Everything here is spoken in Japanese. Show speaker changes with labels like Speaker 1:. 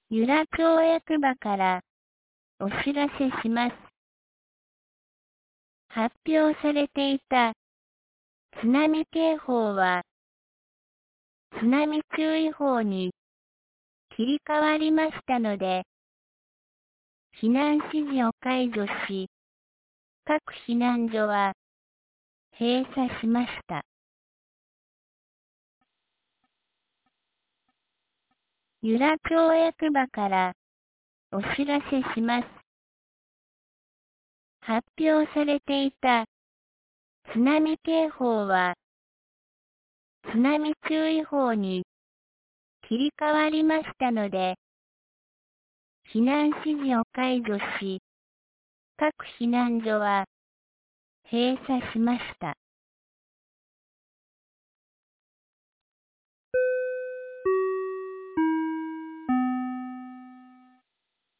Speaker 1: 由良町役場からお知らせします。発表されていた津波警報は津波注意報に切り替わりましたので、避難指示を解除し、各避難所は閉鎖しました。由良町役場からお知らせします。発表されていた津波警報は津波注意報に切り替わりましたので、避難指示を解除し、各避難所は閉鎖しました。